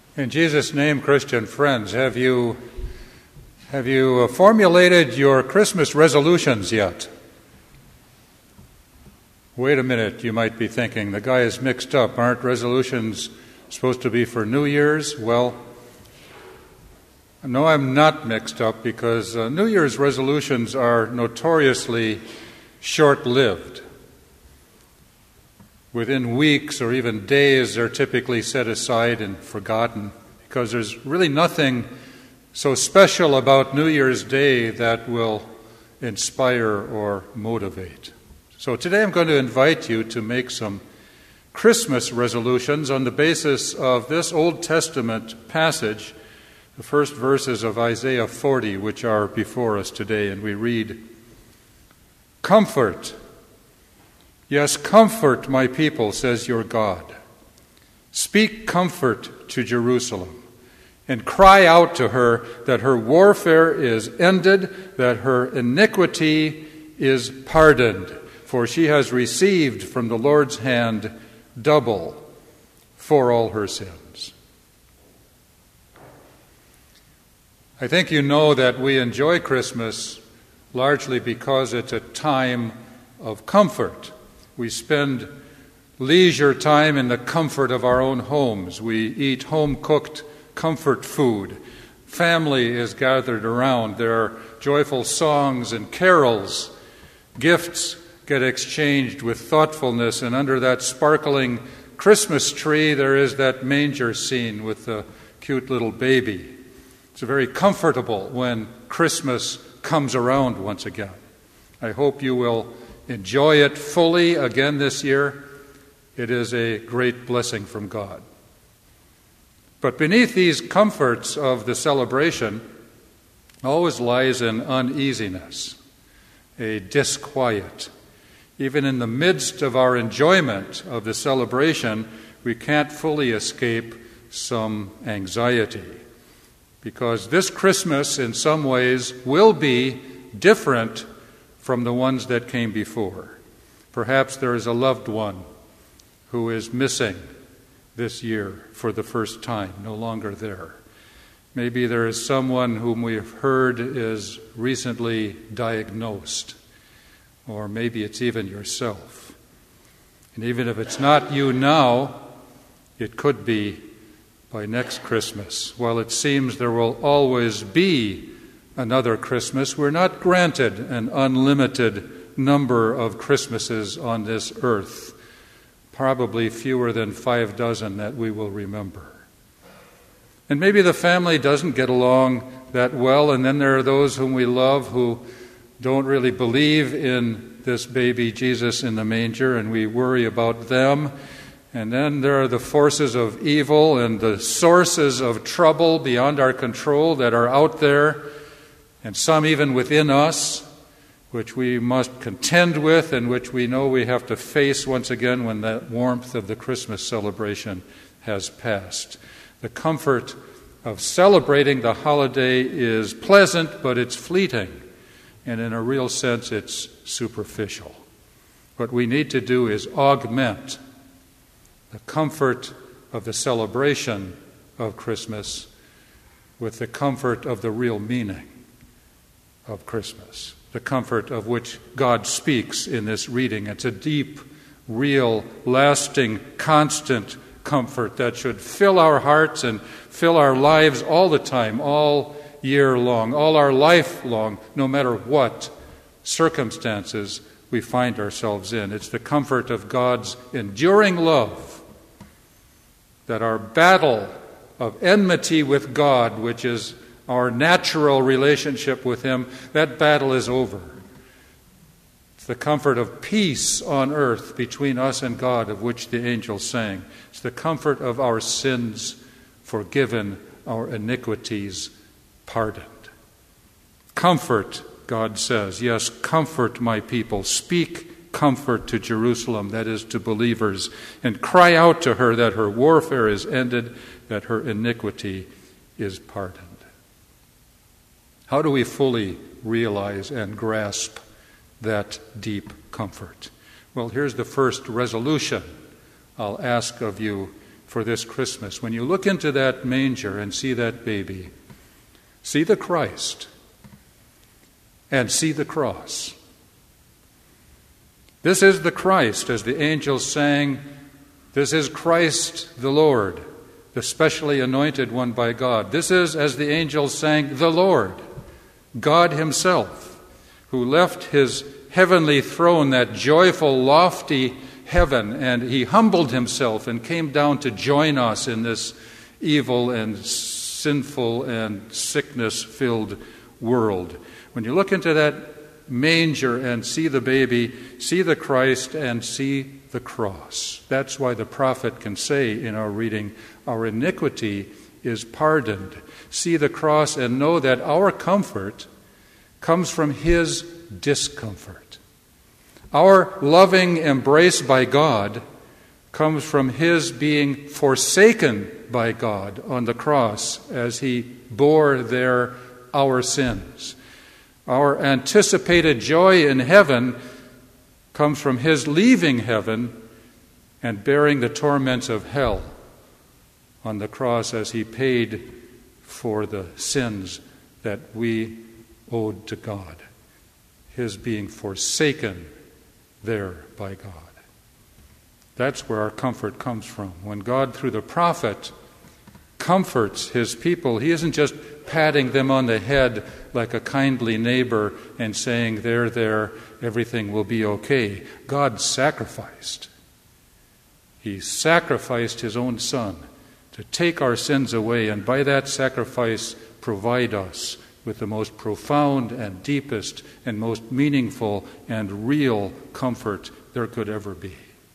In Jesus' name, Christian friends, have you formulated your Christmas resolutions yet? Wait a minute, you might be thinking. The guy is mixed up. Aren't resolutions supposed to be for New Year's? Well, no, I'm not mixed up because New Year's resolutions are notoriously short-lived. Within weeks or even days, they're typically set aside and forgotten because there's really nothing so special about New Year's Day that will inspire or motivate. So today I'm going to invite you to make some Christmas resolutions on the basis of this Old Testament passage, the first verses of Isaiah 40, which are before us today, and we read, "Comfort, yes, comfort my people, says your God. Speak comfort to Jerusalem, and cry out to her that her warfare is ended, that her iniquity is pardoned, for she has received from the Lord's hand double for all her sins." I think you know that we enjoy Christmas largely because it's a time of comfort. We spend leisure time in the comfort of our own homes. We eat home-cooked comfort food. Family is gathered around. There are joyful songs and carols. Gifts get exchanged with thoughtfulness, and under that sparkling Christmas tree there is that manger scene with the cute little baby. It's very comfortable when Christmas comes around once again. I hope you will enjoy it fully again this year. It is a great blessing from God. But beneath these comforts of the celebration always lies an uneasiness, a disquiet. Even in the midst of our enjoyment of the celebration, we can't fully escape some anxiety. Because this Christmas, in some ways, will be different from the ones that came before. Perhaps there is a loved one who is missing this year for the first time, no longer there. Maybe there is someone whom we have heard is recently diagnosed, or maybe it's even yourself. And even if it's not you now, it could be by next Christmas. While it seems there will always be another Christmas, we're not granted an unlimited number of Christmases on this earth, probably fewer than 6 that we will remember. And maybe the family doesn't get along that well, and then there are those whom we love who don't really believe in this baby Jesus in the manger, and we worry about them. And then there are the forces of evil and the sources of trouble beyond our control that are out there, and some even within us, which we must contend with and which we know we have to face once again when the warmth of the Christmas celebration has passed. The comfort of celebrating the holiday is pleasant, but it's fleeting, and in a real sense it's superficial. What we need to do is augment the comfort of the celebration of Christmas with the comfort of the real meaning of Christmas, the comfort of which God speaks in this reading. It's a deep, real, lasting, constant comfort that should fill our hearts and fill our lives all the time, all year long, all our life long, no matter what circumstances we find ourselves in. It's the comfort of God's enduring love, that our battle of enmity with God, which is our natural relationship with Him, that battle is over. It's the comfort of peace on earth between us and God, of which the angels sang. It's the comfort of our sins forgiven, our iniquities pardoned. Comfort, God says. Yes, comfort my people. Speak comfort to Jerusalem, that is, to believers, and cry out to her that her warfare is ended, that her iniquity is pardoned. How do we fully realize and grasp that deep comfort? Well, here's the first resolution I'll ask of you for this Christmas. When you look into that manger and see that baby, see the Christ and see the cross. This is the Christ, as the angels sang, this is Christ the Lord, the specially anointed one by God. This is, as the angels sang, the Lord, God himself, who left his heavenly throne, that joyful, lofty heaven, and he humbled himself and came down to join us in this evil and sinful and sickness-filled world. When you look into that manger and see the baby, see the Christ and see the cross. That's why the prophet can say in our reading, our iniquity is pardoned. See the cross and know that our comfort comes from his discomfort. Our loving embrace by God comes from his being forsaken by God on the cross as he bore there our sins. Our anticipated joy in heaven comes from his leaving heaven and bearing the torments of hell on the cross as he paid for the sins that we owed to God. His being forsaken there by God. That's where our comfort comes from. When God, through the prophet, comforts his people, he isn't just patting them on the head like a kindly neighbor and saying, there, everything will be okay. God sacrificed. He sacrificed his own Son to take our sins away, and by that sacrifice provide us with the most profound and deepest and most meaningful and real comfort there could ever be.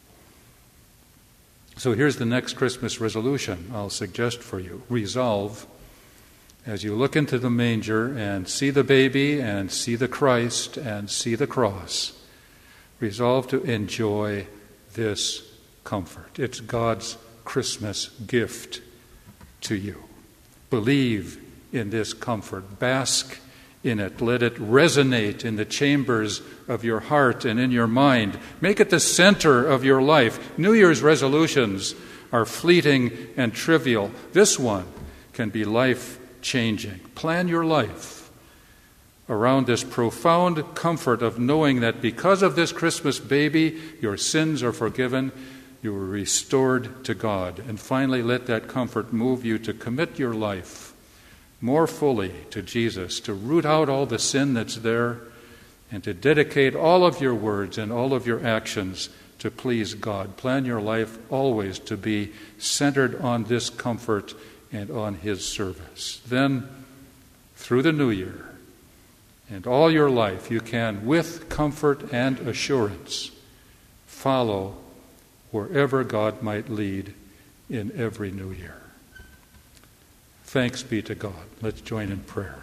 So here's the next Christmas resolution I'll suggest for you. Resolve, as you look into the manger and see the baby and see the Christ and see the cross, resolve to enjoy this comfort. It's God's Christmas gift to you. Believe in this comfort. Bask in it. Let it resonate in the chambers of your heart and in your mind. Make it the center of your life. New Year's resolutions are fleeting and trivial. This one can be life-changing. Plan your life around this profound comfort of knowing that because of this Christmas baby, your sins are forgiven, you are restored to God. And finally, let that comfort move you to commit your life more fully to Jesus, to root out all the sin that's there, and to dedicate all of your words and all of your actions to please God. Plan your life always to be centered on this comfort and on his service. Then, through the new year and all your life, you can, with comfort and assurance, follow wherever God might lead in every new year. Thanks be to God. Let's join in prayer.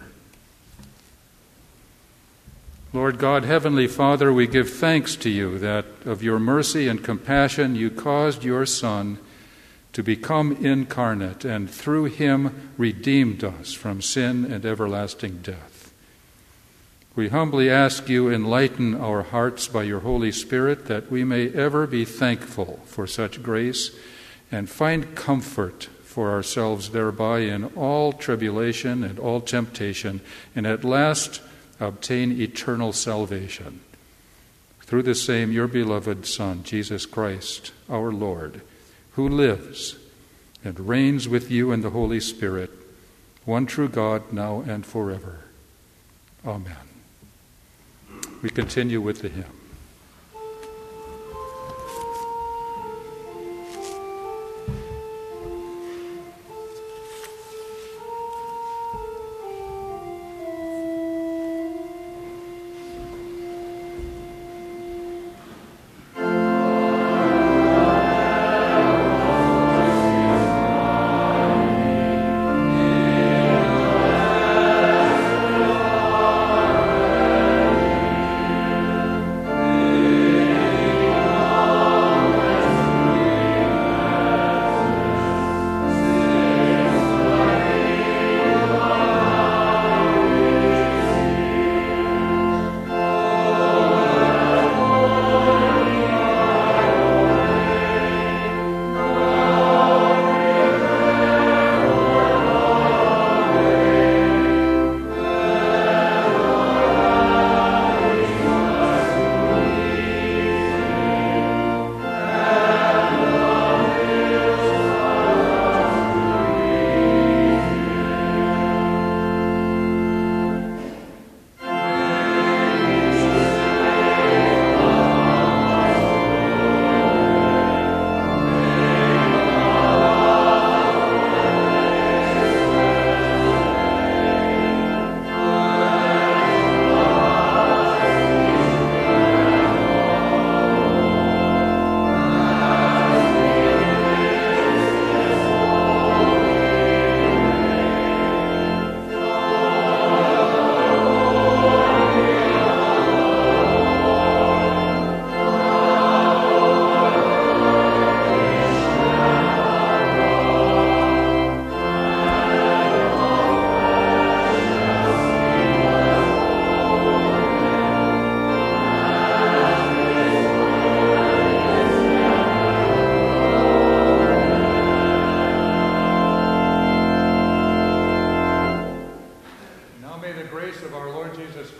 Lord God, Heavenly Father, we give thanks to you that of your mercy and compassion you caused your Son to become incarnate and through him redeemed us from sin and everlasting death. We humbly ask you enlighten our hearts by your Holy Spirit that we may ever be thankful for such grace and find comfort for ourselves thereby in all tribulation and all temptation, and at last obtain eternal salvation. Through the same your beloved Son, Jesus Christ, our Lord, who lives and reigns with you in the Holy Spirit, one true God, now and forever. Amen. We continue with the hymn.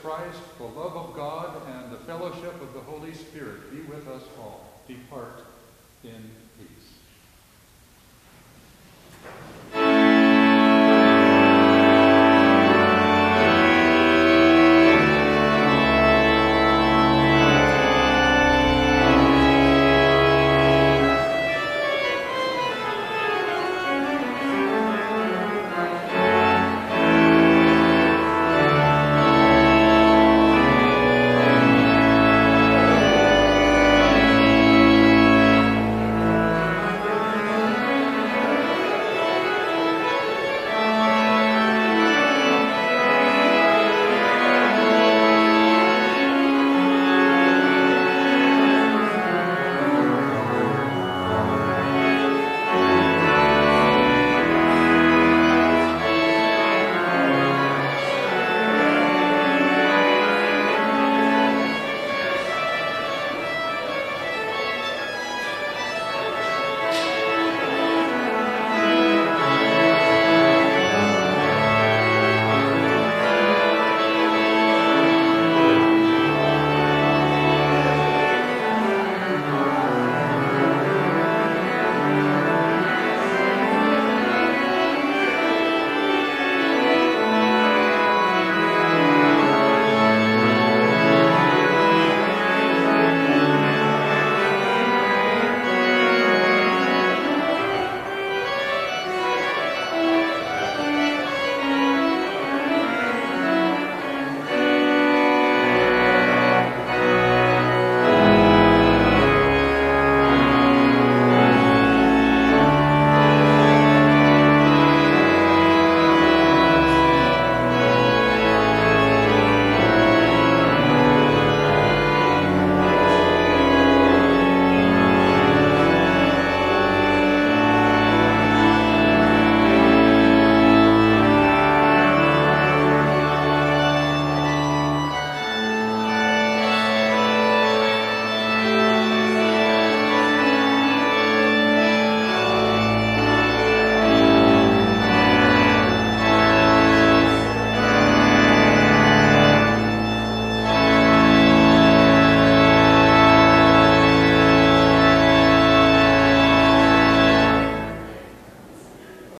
Christ, the love of God, and the fellowship of the Holy Spirit be with us all. Depart in